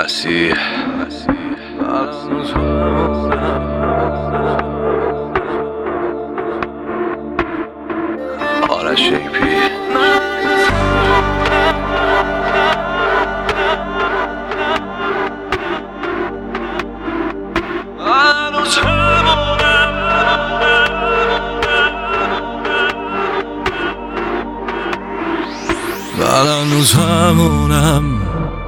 مسیح آرش شیپی من هنوز همونم،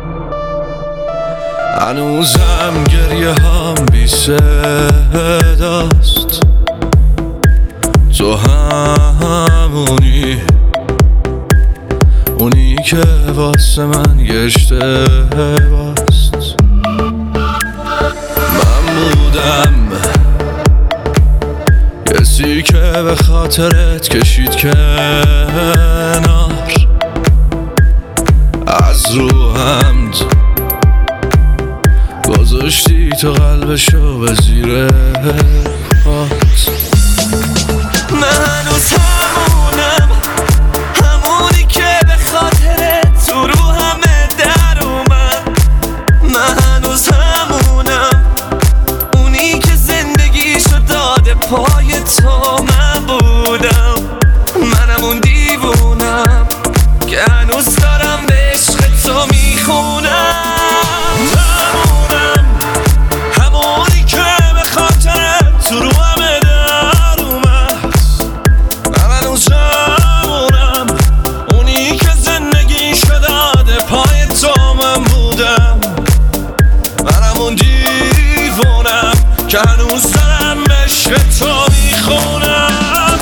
هنوزم گریه هم بی صداست. تو همونی، اونی که واسه من یه اشتباست. من بودم کسی که به خاطرت کشید کنار، از رو حمد گذاشتی تو قلبشو به زیر پات. من هنوز همونم، همونی که به خاطرت تو رو همه در اومد. من هنوز همونم، اونی که زندگیشو داده پای تو. من بودم، منم اون دیوونم که هنوز دارم به عشق تو میخونم. همونم، همونی که به خاطرت تو رو همه در اومد. من هنوز همونم، اونی که زندگیشو داده پای تو. من بودم، منم اون دیوونم که هنوز دارم به عشق تو میخونم.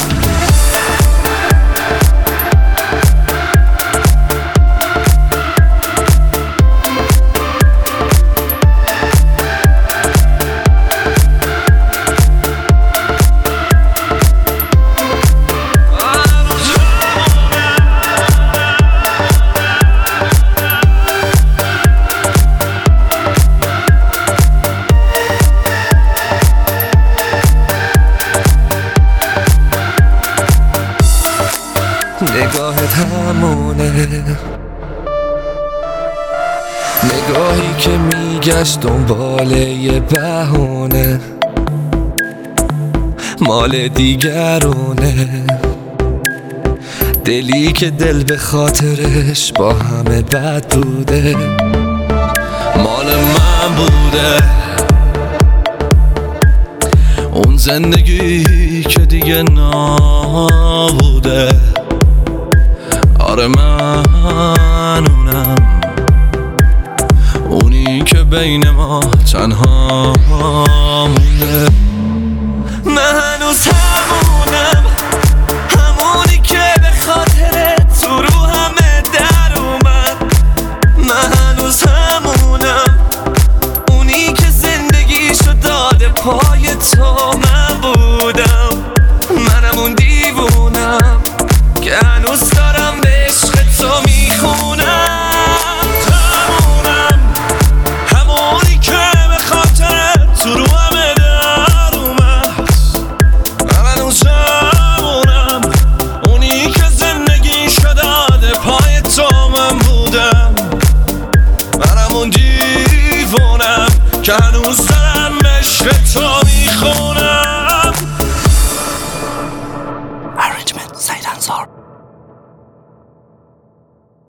نگاهت همونه، نگاهی که میگشت دنبال یه بهونه، مال دیگرونه. دلی که دل به خاطرش با همه بد بوده، مال من بوده. اون زندگی که دیگه